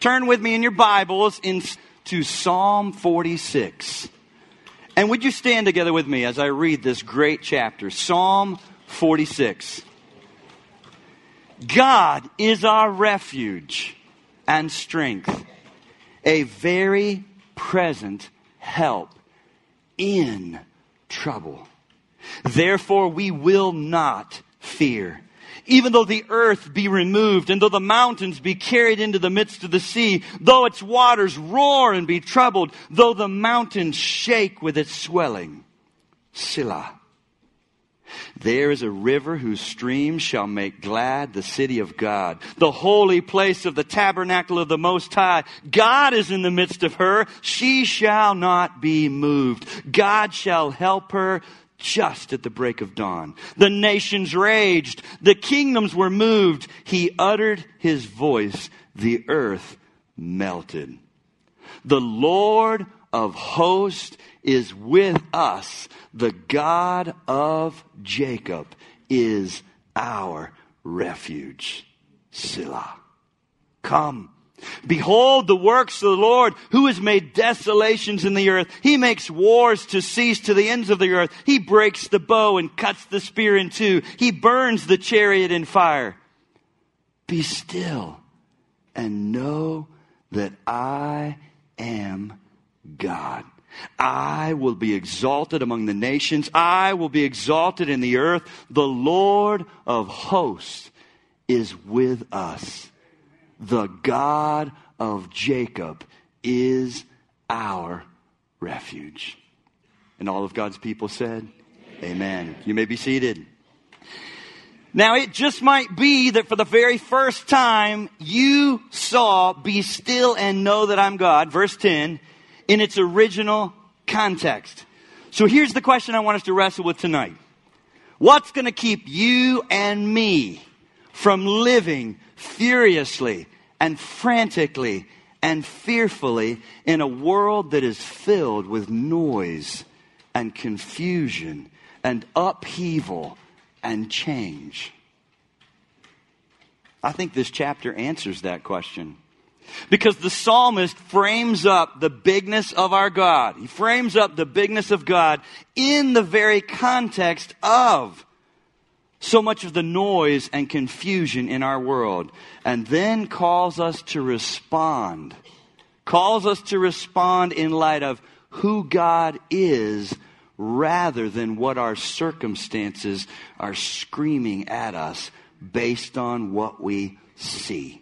turn with me in your Bibles to Psalm 46. And would you stand together with me as I read this great chapter, Psalm 46. God is our refuge and strength, a very present help in trouble. Therefore we will not fear. Even though the earth be removed, and though the mountains be carried into the midst of the sea, though its waters roar and be troubled, though the mountains shake with its swelling. Selah. There is a river whose streams shall make glad the city of God, the holy place of the tabernacle of the Most High. God is in the midst of her. She shall not be moved. God shall help her just at the break of dawn. The nations raged. The kingdoms were moved. He uttered his voice. The earth melted. The Lord of hosts is with us. The God of Jacob is our refuge. Selah. Come. Behold the works of the Lord, who has made desolations in the earth. He makes wars to cease to the ends of the earth. He breaks the bow and cuts the spear in two. He burns the chariot in fire. Be still and know that I am God. I will be exalted among the nations. I will be exalted in the earth. The Lord of hosts is with us. The God of Jacob is our refuge. And all of God's people said, Amen. You may be seated. Now, it just might be that for the very first time you saw "Be still and know that I'm God," verse 10, in its original context. So here's the question I want us to wrestle with tonight. What's going to keep you and me from living furiously and frantically and fearfully in a world that is filled with noise and confusion and upheaval and change? I think this chapter answers that question. Because the psalmist frames up the bigness of our God. He frames up the bigness of God in the very context of so much of the noise and confusion in our world. And then calls us to respond. Calls us to respond in light of who God is rather than what our circumstances are screaming at us based on what we see.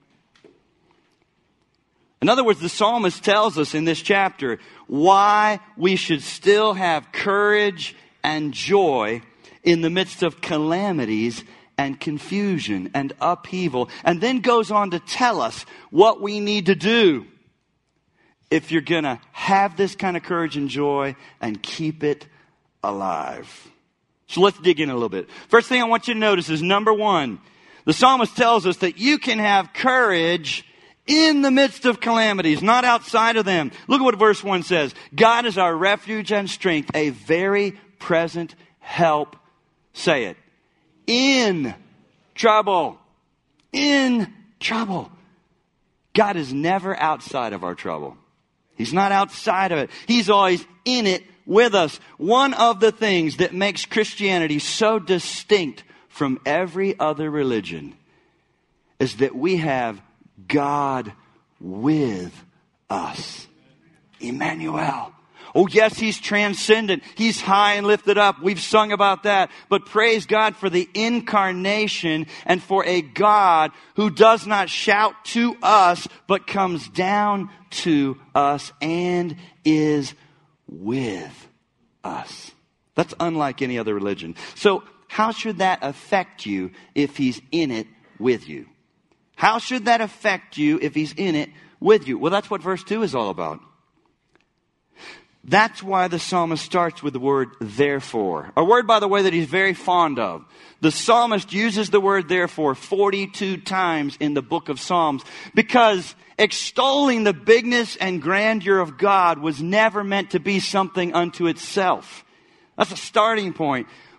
In other words, the psalmist tells us in this chapter why we should still have courage and joy in the midst of calamities and confusion and upheaval, and then goes on to tell us what we need to do if you're going to have this kind of courage and joy and keep it alive. So let's dig in a little bit. First thing I want you to notice is, number one, the psalmist tells us that you can have courage in the midst of calamities, not outside of them. Look at what verse 1 says. God is our refuge and strength, a very present help. Say it. In trouble. In trouble. God is never outside of our trouble. He's not outside of it. He's always in it with us. One of the things that makes Christianity so distinct from every other religion is that we have God with us. Emmanuel. Oh yes, He's transcendent. He's high and lifted up. We've sung about that. But praise God for the incarnation and for a God who does not shout to us, but comes down to us and is with us. That's unlike any other religion. So how should that affect you if He's in it with you? How should that affect you if He's in it with you? Well, that's what verse 2 is all about. That's why the psalmist starts with the word therefore. A word, by the way, that he's very fond of. The psalmist uses the word therefore 42 times in the book of Psalms because extolling the bigness and grandeur of God was never meant to be something unto itself. That's a starting point.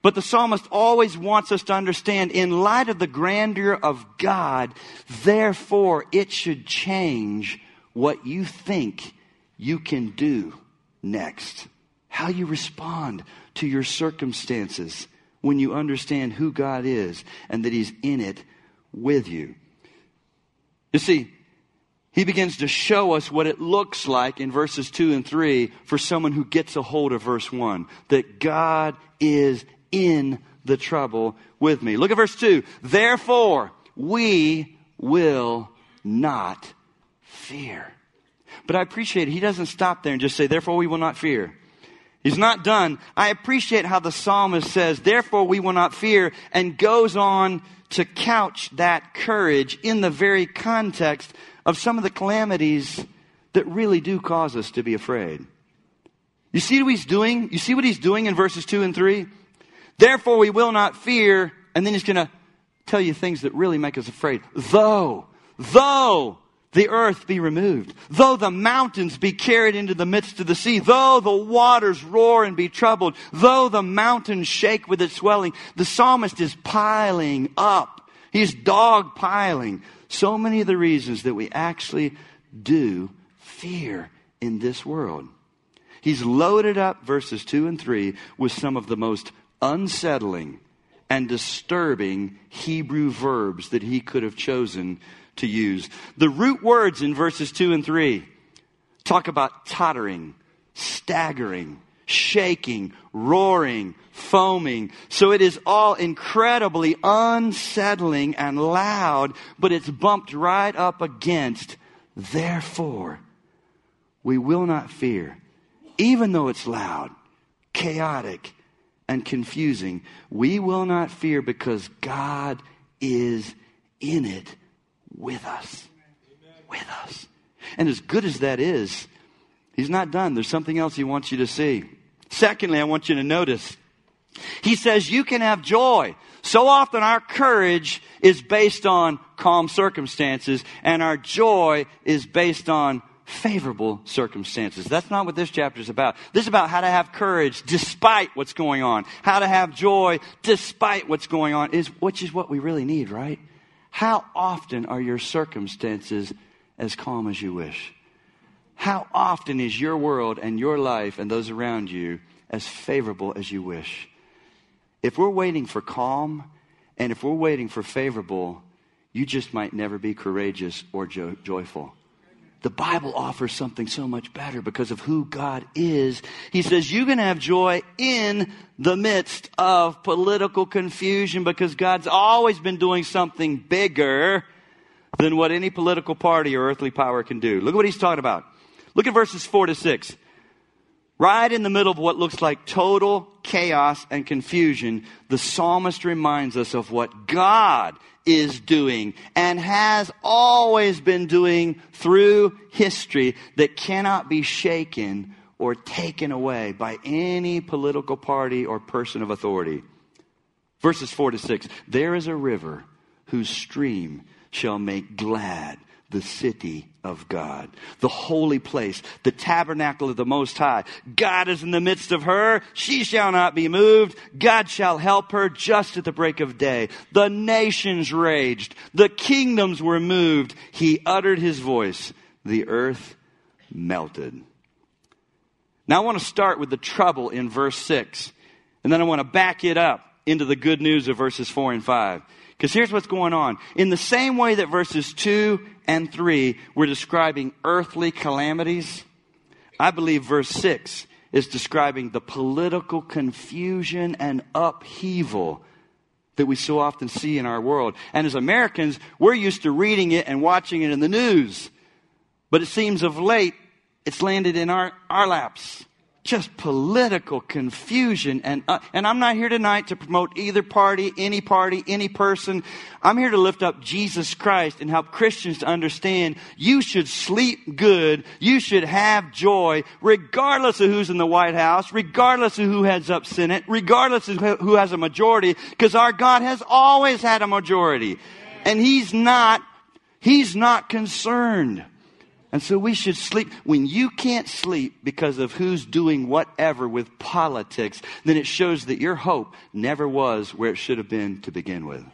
But the psalmist always wants us to understand, in light of the grandeur of God, therefore it should change what you think you can do next. How you respond to your circumstances when you understand who God is and that He's in it with you. You see, he begins to show us what it looks like in verses 2 and 3 for someone who gets a hold of verse 1. That God is in the trouble with me. Look at verse 2. Therefore, we will not fear. But I appreciate it. He doesn't stop there and just say, therefore we will not fear. He's not done. I appreciate how the psalmist says, therefore we will not fear, and goes on to couch that courage in the very context of some of the calamities that really do cause us to be afraid. You see what he's doing? You see what he's doing in verses 2 and 3? Therefore we will not fear, and then he's going to tell you things that really make us afraid. Though the earth be removed, though the mountains be carried into the midst of the sea, though the waters roar and be troubled, though the mountains shake with its swelling, the psalmist is piling up. He's dogpiling so many of the reasons that we actually do fear in this world. He's loaded up verses 2 and 3 with some of the most unsettling and disturbing Hebrew verbs that he could have chosen to use. The root words in verses 2 and 3 talk about tottering, staggering, shaking, roaring, foaming. So it is all incredibly unsettling and loud, but it's bumped right up against, therefore, we will not fear. Even though it's loud, chaotic, and confusing, we will not fear because God is in it with us. With us. And as good as that is, he's not done. There's something else he wants you to see. Secondly, I want you to notice, he says you can have joy. So often our courage is based on calm circumstances, and our joy is based on favorable circumstances. That's not what this chapter is about. This is about how to have courage despite what's going on. How to have joy despite what's going on, which is what we really need, right? How often are your circumstances as calm as you wish? How often is your world and your life and those around you as favorable as you wish? If we're waiting for calm and if we're waiting for favorable, you just might never be courageous or joyful. The Bible offers something so much better because of who God is. He says you can have joy in the midst of political confusion because God's always been doing something bigger than what any political party or earthly power can do. Look at what he's talking about. Look at verses 4 to 6. Right in the middle of what looks like total chaos and confusion, the psalmist reminds us of what God is doing and has always been doing through history that cannot be shaken or taken away by any political party or person of authority. Verses 4 to 6. There is a river whose stream shall make glad the city of God, the holy place, the tabernacle of the Most High. God is in the midst of her. She shall not be moved. God shall help her just at the break of day. The nations raged. The kingdoms were moved. He uttered his voice. The earth melted. Now I want to start with the trouble in verse 6. And then I want to back it up into the good news of verses 4 and 5. Because here's what's going on. In the same way that verses 2 and 3 were describing earthly calamities, I believe verse 6 is describing the political confusion and upheaval that we so often see in our world. And as Americans, we're used to reading it and watching it in the news. But it seems of late, it's landed in our laps. Just political confusion. And I'm not here tonight to promote either party, any person. I'm here to lift up Jesus Christ and help Christians to understand you should sleep good. You should have joy regardless of who's in the White House, regardless of who heads up Senate, regardless of who has a majority, because our God has always had a majority. And He's not concerned And so we should sleep. When you can't sleep because of who's doing whatever with politics, then it shows that your hope never was where it should have been to begin with.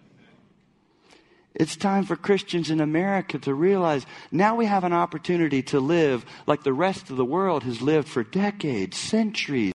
It's time for Christians in America to realize now we have an opportunity to live like the rest of the world has lived for decades, centuries.